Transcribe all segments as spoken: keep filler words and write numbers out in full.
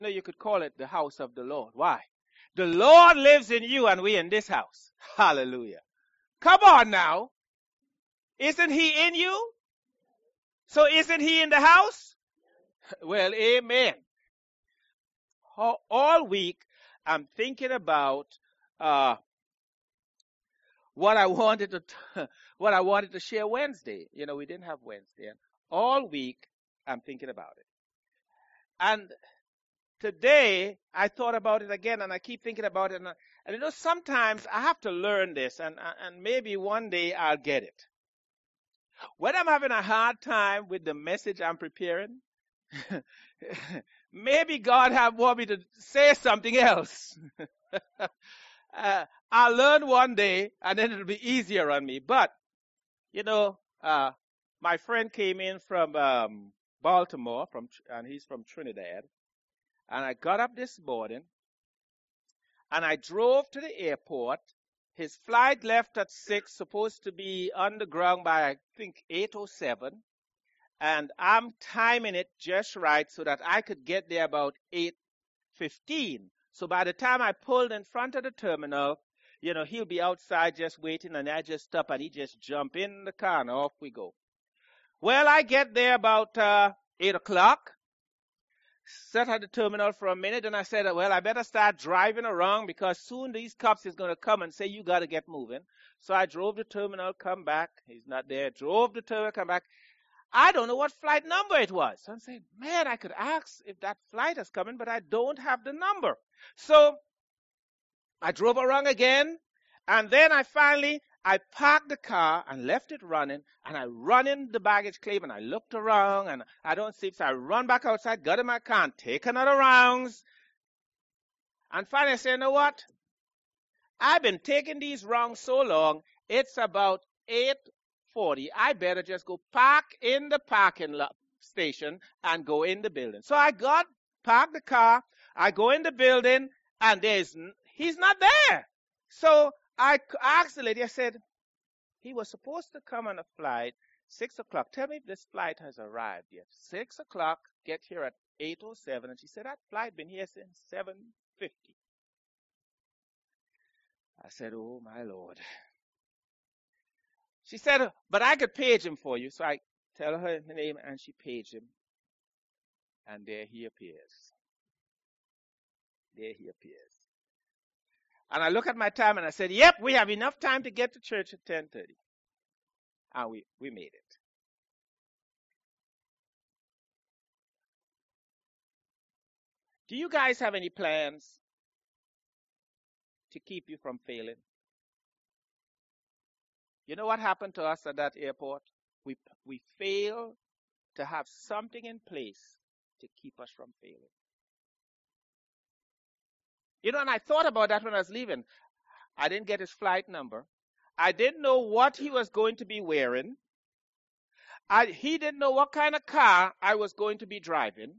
No, you could call it the house of the Lord. Why? The Lord lives in you and we in this house. Hallelujah. Come on now. Isn't he in you? So isn't he in the house? Well, amen. All, all week, I'm thinking about uh, what I wanted to t- what I wanted to share Wednesday. You know, we didn't have Wednesday. And all week, I'm thinking about it. And today, I thought about it again, and I keep thinking about it. And, I, and you know, sometimes I have to learn this, and and maybe one day I'll get it. When I'm having a hard time with the message I'm preparing, maybe God have want me to say something else. uh, I'll learn one day, and then it'll be easier on me. But you know, uh, my friend came in from um, Baltimore, from and he's from Trinidad, and I got up this morning, and I drove to the airport. His flight left at six, supposed to be on the ground by I think eight oh seven. And I'm timing it just right so that I could get there about eight fifteen. So by the time I pulled in front of the terminal, you know, he'll be outside just waiting, and I just stop and he just jump in the car and off we go. Well, I get there about uh, eight o'clock, sat at the terminal for a minute, and I said, well, I better start driving around because soon these cops is going to come and say, you got to get moving. So I drove the terminal, come back. He's not there. Drove the terminal, come back. I don't know what flight number it was. So I'm saying, man, I could ask if that flight is coming, but I don't have the number. So I drove around again, and then I finally, I parked the car and left it running, and I run in the baggage claim, and I looked around, and I don't see it. So I run back outside, got in my car, and take another rounds. And finally I say, you know what? I've been taking these rounds so long, it's about eight forty. I better just go park in the parking lot station and go in the building. So I got, parked the car, I go in the building, and there's, he's not there. So I asked the lady, I said, he was supposed to come on a flight, six o'clock. Tell me if this flight has arrived yet. Six o'clock, get here at eight oh seven. And she said, that flight been here since seven fifty. I said, oh my Lord. She said, but I could page him for you. So I tell her the name, and she paged him. And there he appears. There he appears. And I look at my time, and I said, yep, we have enough time to get to church at ten thirty. And we, we made it. Do you guys have any plans to keep you from failing? You know what happened to us at that airport? We, we failed to have something in place to keep us from failing. You know, and I thought about that when I was leaving. I didn't get his flight number. I didn't know what he was going to be wearing. I, he didn't know what kind of car I was going to be driving.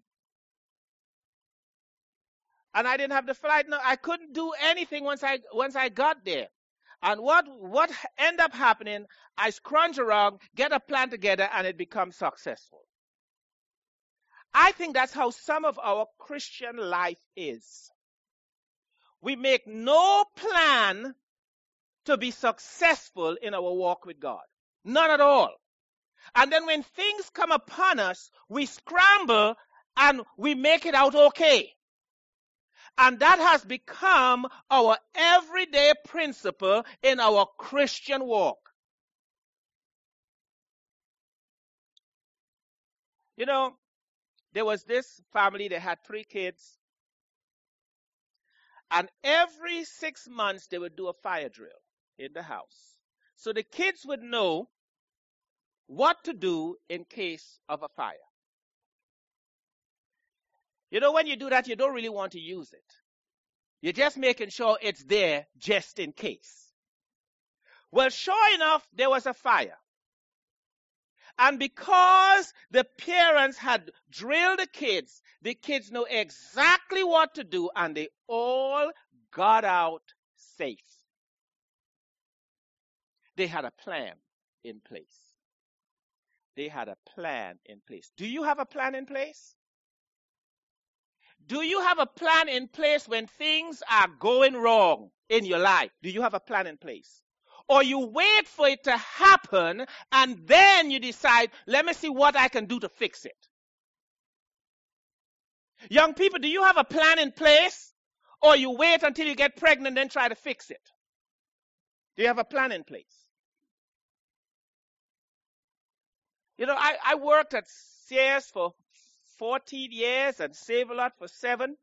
And I didn't have the flight number. I couldn't do anything once I once I got there. And what what ended up happening, I scrounge around, get a plan together, and it becomes successful. I think that's how some of our Christian life is. We make no plan to be successful in our walk with God. None at all. And then when things come upon us, we scramble and we make it out okay. And that has become our everyday principle in our Christian walk. You know, there was this family, they had three kids. And every six months they would do a fire drill in the house. So the kids would know what to do in case of a fire. You know, when you do that, you don't really want to use it. You're just making sure it's there just in case. Well, sure enough, there was a fire. And because the parents had drilled the kids, the kids know exactly what to do, and they all got out safe. They had a plan in place. They had a plan in place. Do you have a plan in place? Do you have a plan in place when things are going wrong in your life? Do you have a plan in place? Or you wait for it to happen and then you decide, let me see what I can do to fix it. Young people, do you have a plan in place? Or you wait until you get pregnant and then try to fix it? Do you have a plan in place? You know, I, I worked at Sears for fourteen years and Save-A-Lot for seven.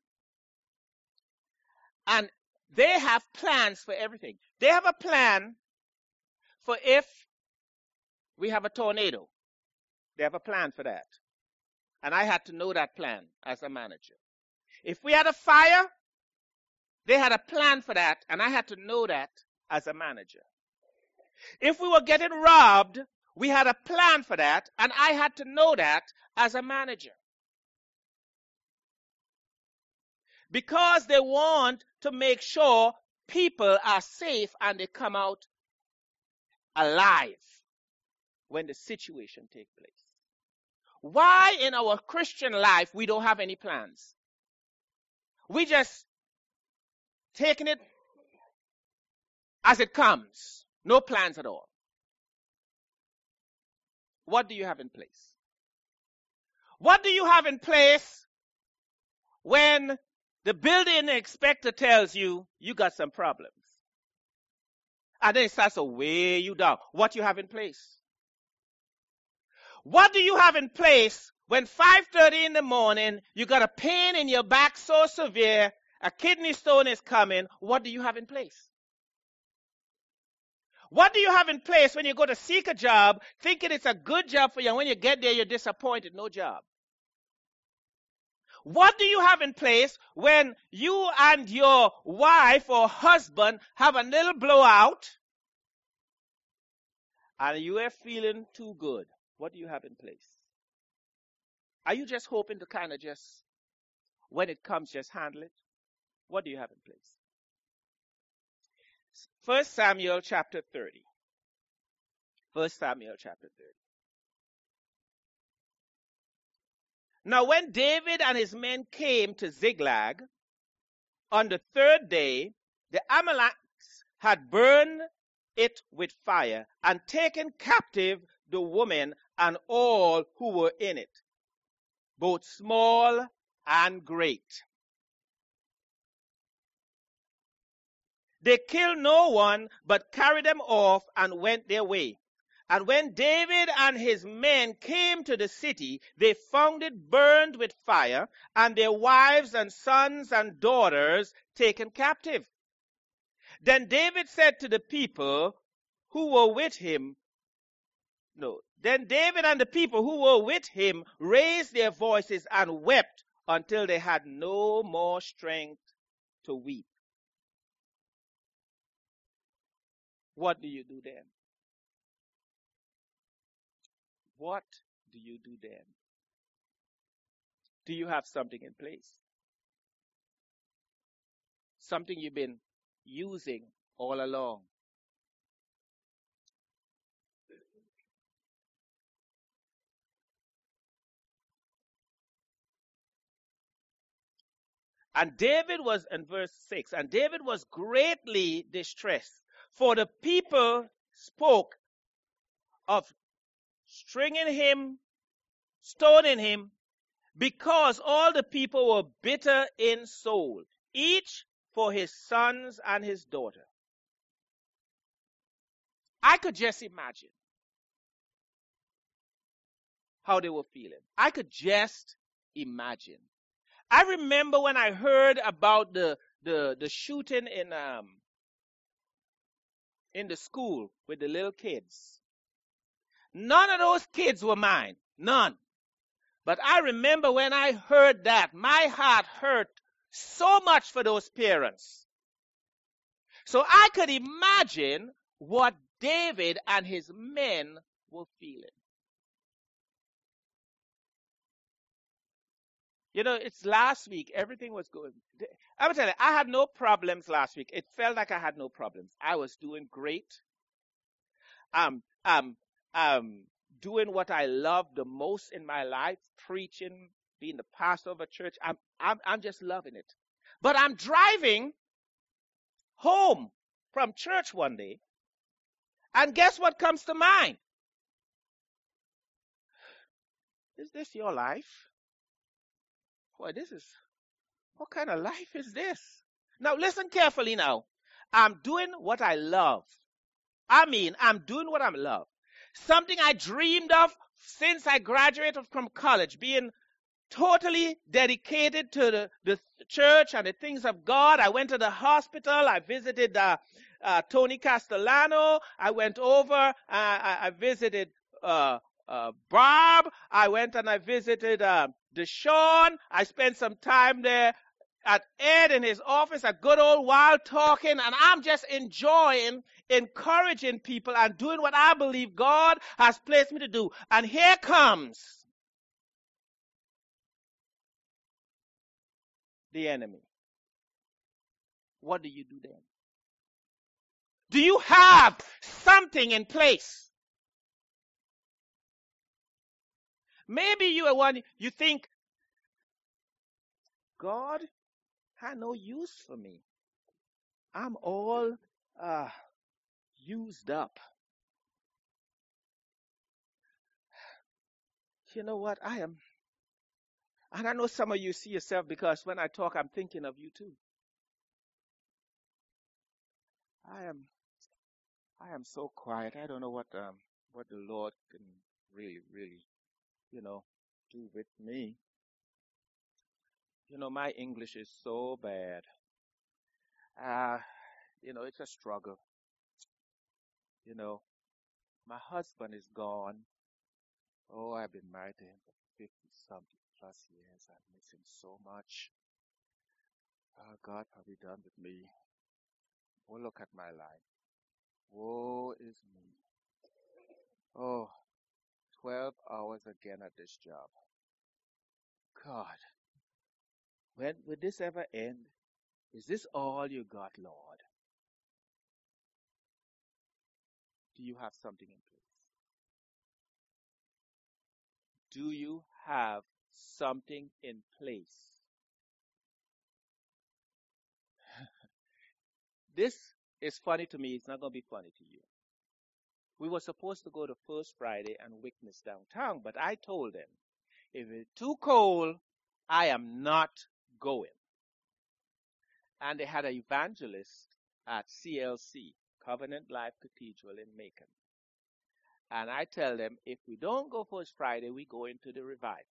And they have plans for everything. They have a plan for if we have a tornado. They have a plan for that. And I had to know that plan as a manager. If we had a fire, they had a plan for that, and I had to know that as a manager. If we were getting robbed, we had a plan for that, and I had to know that as a manager. Because they want to make sure people are safe and they come out alive when the situation takes place. Why in our Christian life we don't have any plans? We just taking it as it comes. No plans at all. What do you have in place? What do you have in place when the building inspector tells you you got some problems? And then it starts to weigh you down. What you have in place? What do you have in place when five thirty in the morning you got a pain in your back so severe, a kidney stone is coming? What do you have in place? What do you have in place when you go to seek a job, thinking it's a good job for you, and when you get there, you're disappointed, no job? What do you have in place when you and your wife or husband have a little blowout and you are feeling too good? What do you have in place? Are you just hoping to kind of just, when it comes, just handle it? What do you have in place? First Samuel chapter thirty. First Samuel chapter thirty. Now when David and his men came to Ziklag, on the third day, the Amalekites had burned it with fire and taken captive the women and all who were in it, both small and great. They killed no one, but carried them off and went their way. And when David and his men came to the city, they found it burned with fire, and their wives and sons and daughters taken captive. Then David said to the people who were with him, no, then David and the people who were with him raised their voices and wept until they had no more strength to weep. What do you do then? What do you do then? Do you have something in place? Something you've been using all along? And David was, in verse six, and David was greatly distressed, for the people spoke of stringing him, stoning him, because all the people were bitter in soul, each for his sons and his daughter. I could just imagine how they were feeling. I could just imagine. I remember when I heard about the the, the shooting in um in the school with the little kids. None of those kids were mine. None. But I remember when I heard that, my heart hurt so much for those parents. So I could imagine what David and his men were feeling. You know, it's last week. Everything was going. I will tell you, I had no problems last week. It felt like I had no problems. I was doing great. Um, um, um, doing what I love the most in my life, preaching, being the pastor of a church. I'm, I'm, I'm just loving it. But I'm driving home from church one day, and guess what comes to mind? Is this your life? Boy, this is, what kind of life is this? Now listen carefully now. I'm doing what I love. I mean, I'm doing what I love. Something I dreamed of since I graduated from college, being totally dedicated to the, the church and the things of God. I went to the hospital. I visited uh, uh, Tony Castellano. I went over. Uh, I, I visited uh, uh, Barb. I went and I visited uh, Deshaun. I spent some time there at Ed in his office, a good old while talking, and I'm just enjoying encouraging people and doing what I believe God has placed me to do. And here comes the enemy. What do you do then? Do you have something in place? Maybe you are one, you think, God had no use for me. I'm all uh, used up. You know what? I am, and I know some of you see yourself because when I talk, I'm thinking of you too. I am, I am so quiet. I don't know what um, what the Lord can really, really, you know, do with me. You know, my English is so bad. Uh, you know, it's a struggle. You know, my husband is gone. Oh, I've been married to him for fifty something plus years. I miss him so much. Oh, God probably done with me. Oh, look at my life. Woe is me. Oh, twelve hours again at this job. God, when will this ever end? Is this all you got, Lord? Do you have something in place? Do you have something in place? This is funny to me. It's not going to be funny to you. We were supposed to go to First Friday and witness downtown, but I told them, if it's too cold, I am not going. And they had an evangelist at C L C, Covenant Life Cathedral in Macon. And I tell them, if we don't go First Friday, we go into the revival.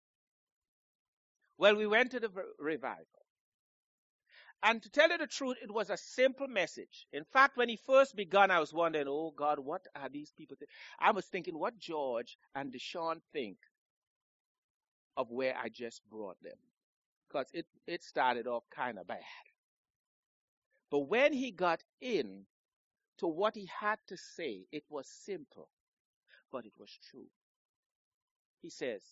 Well, we went to the revival. And to tell you the truth, it was a simple message. In fact, when he first began, I was wondering, oh God, what are these people think? I was thinking what George and Deshaun think of where I just brought them. Because it, it started off kind of bad. But when he got in to what he had to say, it was simple, but it was true. He says,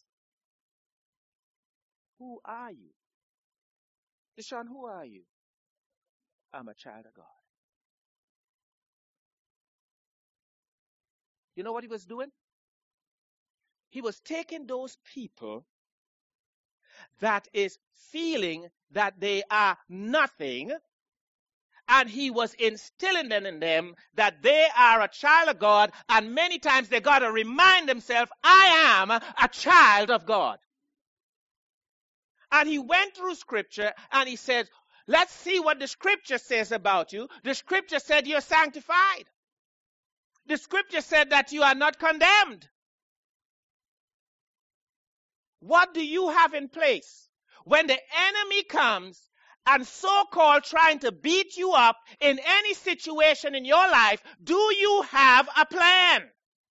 who are you? Deshaun, who are you? I'm a child of God. You know what he was doing? He was taking those people that is feeling that they are nothing, and he was instilling in them that they are a child of God, and many times they got to remind themselves, I am a child of God. And he went through scripture and he says, let's see what the scripture says about you. The scripture said you're sanctified. The scripture said that you are not condemned. What do you have in place? When the enemy comes and so-called trying to beat you up in any situation in your life, do you have a plan?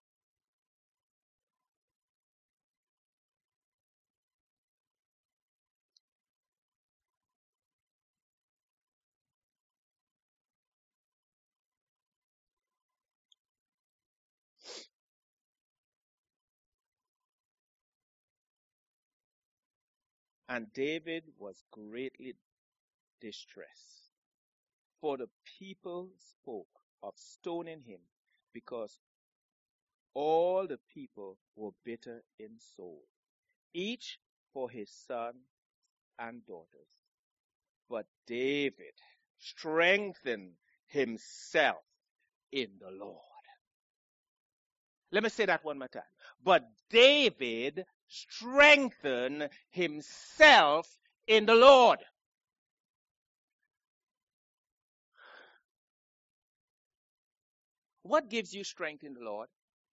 And David was greatly distressed, for the people spoke of stoning him, because all the people were bitter in soul, each for his sons and daughters. But David strengthened himself in the Lord. Let me say that one more time. But David strengthened himself in the Lord. What gives you strength in the Lord?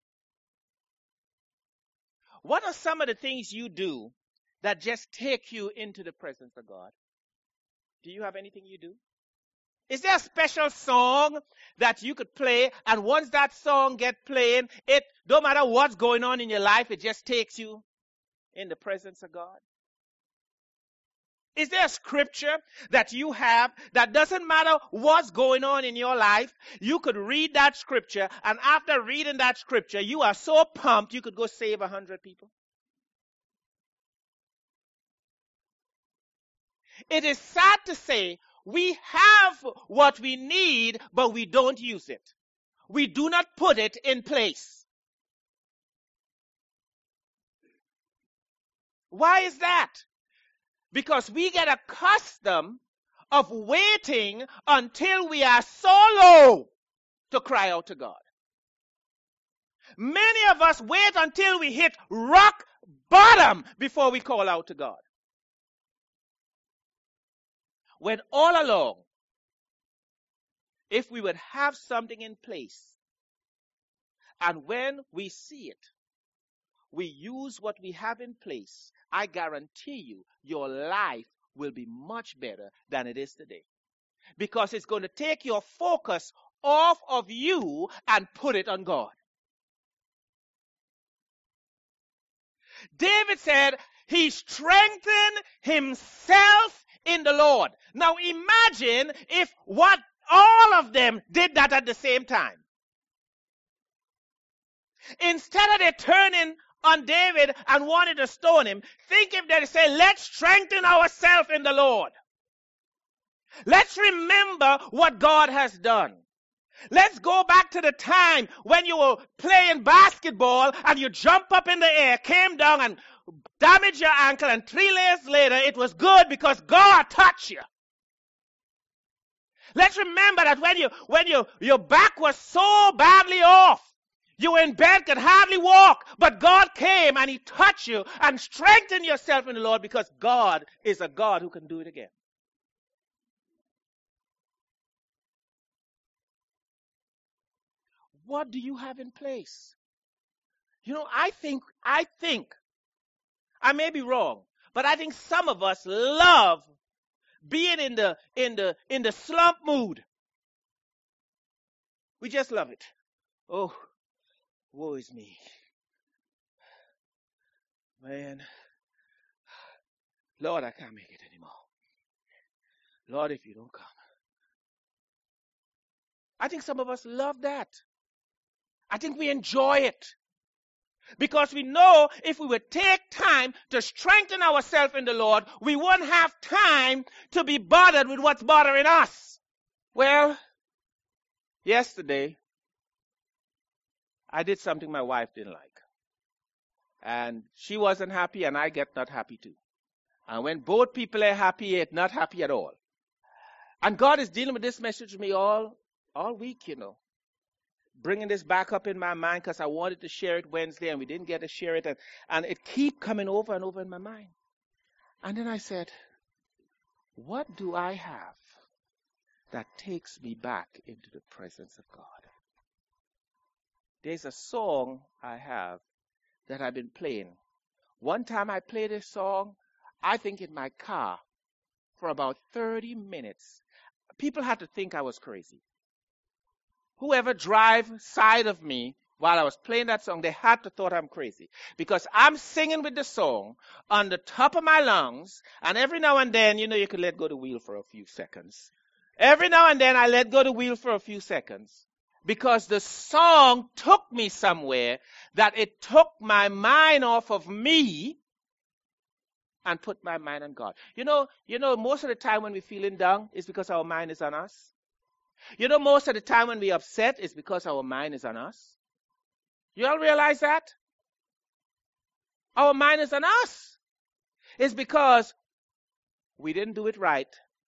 What are some of the things you do that just take you into the presence of God? Do you have anything you do? Is there a special song that you could play, and once that song gets playing, it no matter what's going on in your life, it just takes you in the presence of God? Is there a scripture that you have that doesn't matter what's going on in your life, you could read that scripture, and after reading that scripture, you are so pumped you could go save a hundred people? It is sad to say we have what we need, but we don't use it. We do not put it in place. Why is that? Because we get accustomed of waiting until we are so low to cry out to God. Many of us wait until we hit rock bottom before we call out to God. When all along, if we would have something in place, and when we see it, we use what we have in place, I guarantee you, your life will be much better than it is today. Because it's going to take your focus off of you and put it on God. David said he strengthened himself in the Lord. Now imagine if what all of them did that at the same time. Instead of they turning on David and wanted to stone him, think if they say, let's strengthen ourselves in the Lord. Let's remember what God has done. Let's go back to the time when you were playing basketball and you jump up in the air, came down and damaged your ankle, and three days later it was good because God touched you. Let's remember that when you when you your back was so badly off, you were in bed, could hardly walk, but God came and he touched you and strengthened yourself in the Lord, because God is a God who can do it again. What do you have in place? You know, I think, I think, I may be wrong, but I think some of us love being in the, in the, in the slump mood. We just love it. Oh, woe is me. Man, Lord, I can't make it anymore. Lord, if you don't come. I think some of us love that. I think we enjoy it. Because we know if we would take time to strengthen ourselves in the Lord, we won't have time to be bothered with what's bothering us. Well, yesterday, I did something my wife didn't like. And she wasn't happy, and I get not happy too. And when both people are happy, it's not happy at all. And God is dealing with this message with me all, all week, you know. Bringing this back up in my mind because I wanted to share it Wednesday and we didn't get to share it. And, and it keep coming over and over in my mind. And then I said, what do I have that takes me back into the presence of God? There's a song I have that I've been playing. One time I played this song, I think in my car, for about thirty minutes. People had to think I was crazy. Whoever drive side of me while I was playing that song, they had to thought I'm crazy. Because I'm singing with the song on the top of my lungs, and every now and then, you know, you could let go the wheel for a few seconds. Every now and then I let go the wheel for a few seconds. Because the song took me somewhere that it took my mind off of me and put my mind on God. You know, you know, most of the time when we're feeling down, it's because our mind is on us. You know, most of the time when we're upset, it's because our mind is on us. You all realize that? Our mind is on us. It's because we didn't do it right.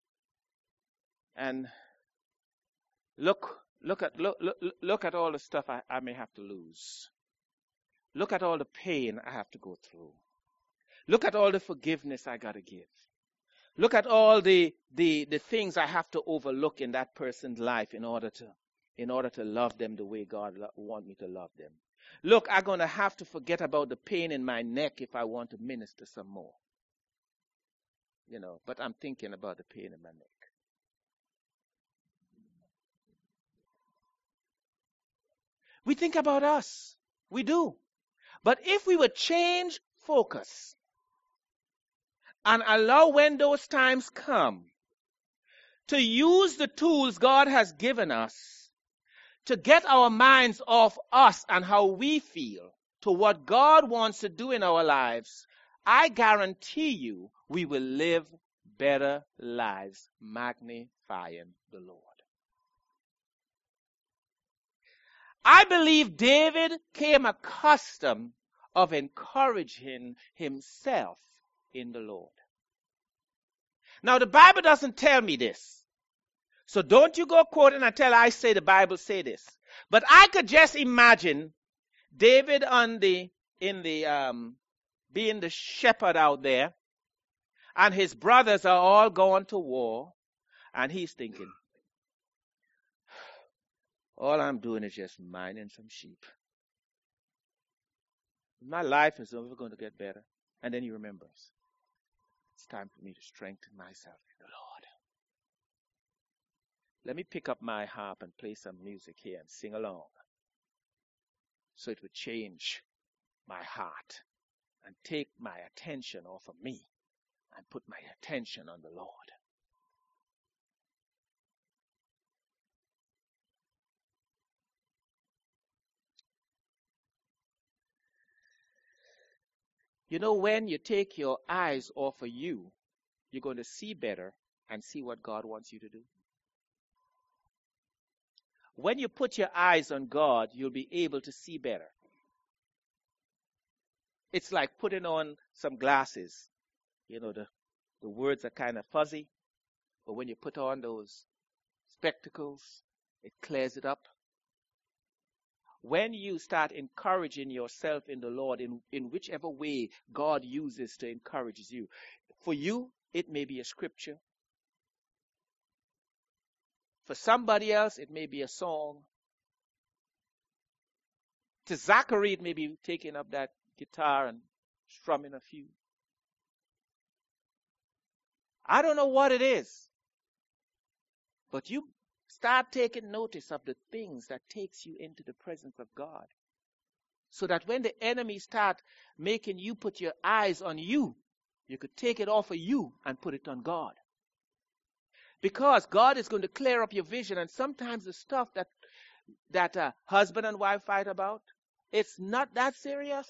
And look, look at look, look, look at all the stuff I, I may have to lose. Look at all the pain I have to go through. Look at all the forgiveness I got to give. Look at all the, the, the things I have to overlook in that person's life in order to, in order to love them the way God lo- want me to love them. Look, I'm going to have to forget about the pain in my neck if I want to minister some more. You know, but I'm thinking about the pain in my neck. We think about us. We do. But if we would change focus and allow when those times come to use the tools God has given us to get our minds off us and how we feel to what God wants to do in our lives, I guarantee you we will live better lives, magnifying the Lord. I believe David came accustomed of encouraging himself in the Lord. Now, the Bible doesn't tell me this. So don't you go quoting until I say the Bible say this. But I could just imagine David on the, in the, um, being the shepherd out there, and his brothers are all going to war, and he's thinking, all I'm doing is just minding some sheep. My life is never going to get better. And then he remembers, it's time for me to strengthen myself in the Lord. Let me pick up my harp and play some music here and sing along. So it would change my heart and take my attention off of me and put my attention on the Lord. You know, when you take your eyes off of you, you're going to see better and see what God wants you to do. When you put your eyes on God, you'll be able to see better. It's like putting on some glasses. You know, the, the words are kind of fuzzy, but when you put on those spectacles, it clears it up. When you start encouraging yourself in the Lord in, in whichever way God uses to encourage you, for you, it may be a scripture. For somebody else, it may be a song. To Zachary, it may be taking up that guitar and strumming a few. I don't know what it is. But you start taking notice of the things that takes you into the presence of God. So that when the enemy start making you put your eyes on you, you could take it off of you and put it on God. Because God is going to clear up your vision, and sometimes the stuff that that uh, husband and wife fight about, it's not that serious.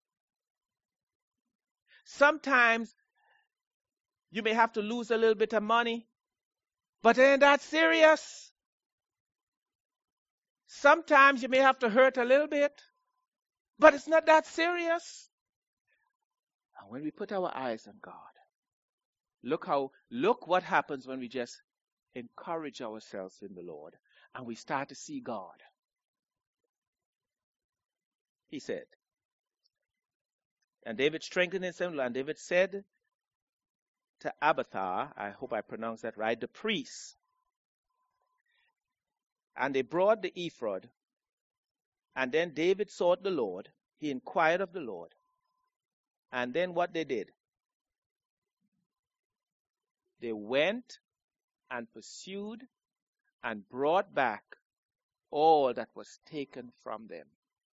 Sometimes you may have to lose a little bit of money, but it ain't that serious. Sometimes you may have to hurt a little bit, but it's not that serious. And when we put our eyes on God, look how, look what happens when we just encourage ourselves in the Lord and we start to see God. He said, and David strengthened himself, and David said to Abiathar, I hope I pronounced that right, the priest, and they brought the ephod, and then David sought the Lord, he inquired of the Lord, and then what they did, they went and pursued and brought back all that was taken from them.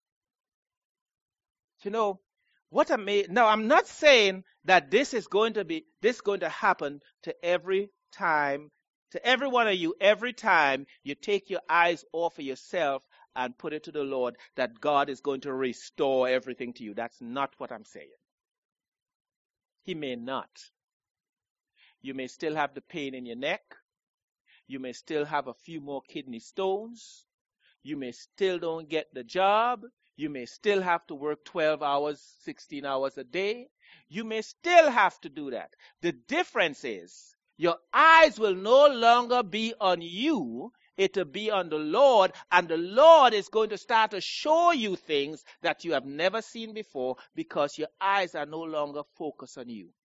You know, what amazing. Now, I'm not saying that this is going to be, this is going to happen to every time, to every one of you, every time you take your eyes off of yourself and put it to the Lord, that God is going to restore everything to you. That's not what I'm saying. He may not. You may still have the pain in your neck. You may still have a few more kidney stones. You may still don't get the job. You may still have to work twelve hours, sixteen hours a day. You may still have to do that. The difference is your eyes will no longer be on you. It will be on the Lord, and the Lord is going to start to show you things that you have never seen before because your eyes are no longer focused on you.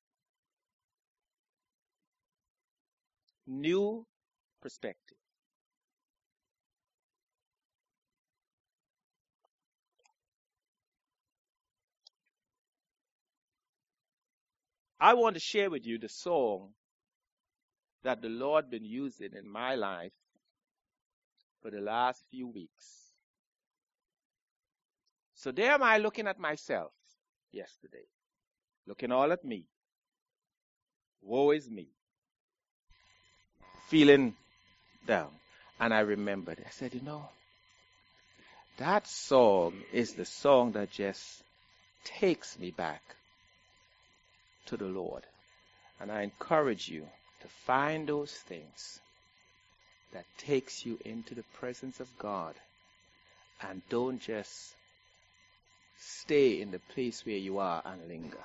New perspective. I want to share with you the song that the Lord been using in my life for the last few weeks. So there am I looking at myself yesterday, looking all at me. Woe is me. Feeling down. And I remembered, I said, you know, that song is the song that just takes me back to the Lord. And I encourage you to find those things that takes you into the presence of God, and don't just stay in the place where you are and linger.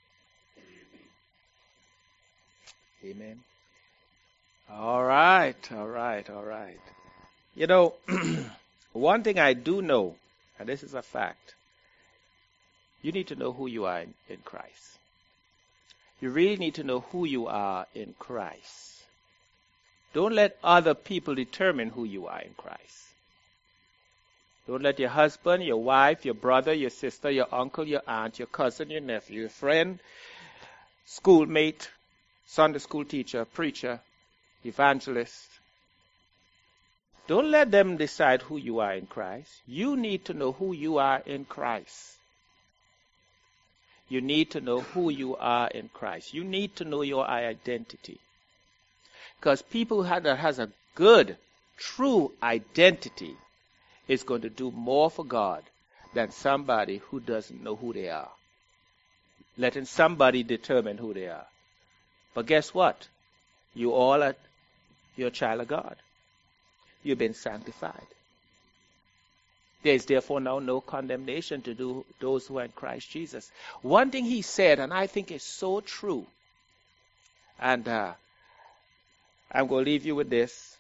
Amen. All right, all right, all right. You know, one thing I do know, and this is a fact, you need to know who you are in, in Christ. You really need to know who you are in Christ. Don't let other people determine who you are in Christ. Don't let your husband, your wife, your brother, your sister, your uncle, your aunt, your cousin, your nephew, your friend, schoolmate, Sunday school teacher, preacher, evangelist. Don't let them decide who you are in Christ. You need to know who you are in Christ. You need to know who you are in Christ. You need to know your identity. Because people that has a good, true identity is going to do more for God than somebody who doesn't know who they are. Letting somebody determine who they are. But guess what? You all are you're a child of God. You've been sanctified. There is therefore now no condemnation to do those who are in Christ Jesus. One thing he said, and I think is so true, and uh, I'm going to leave you with this.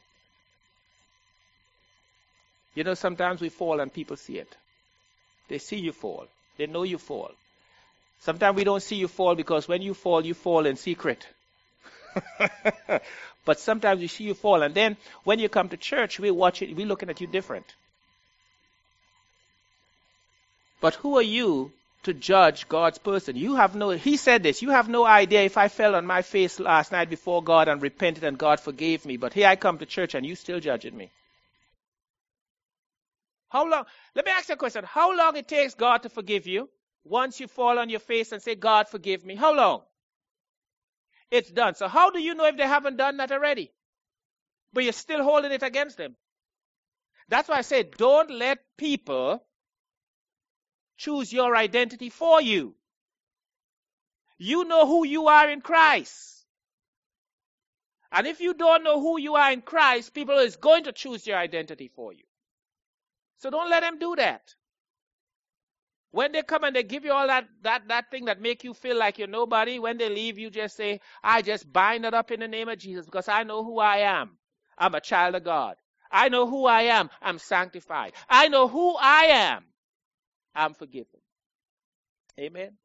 You know, sometimes we fall and people see it. They see you fall. They know you fall. Sometimes we don't see you fall because when you fall, you fall in secret. But sometimes we see you fall, and then when you come to church, we watch it, we're looking at you different. But who are you to judge God's person? You have no, he said this, you have no idea if I fell on my face last night before God and repented and God forgave me, but here I come to church and you still judging me. How long, let me ask you a question, how long it takes God to forgive you? Once you fall on your face and say, God forgive me, how long? It's done. So how do you know if they haven't done that already? But you're still holding it against them. That's why I said, don't let people choose your identity for you. You know who you are in Christ. And if you don't know who you are in Christ, people is going to choose your identity for you. So don't let them do that. When they come and they give you all that, that, that thing that make you feel like you're nobody, when they leave, you just say, I just bind it up in the name of Jesus because I know who I am. I'm a child of God. I know who I am. I'm sanctified. I know who I am. I'm forgiven. Amen.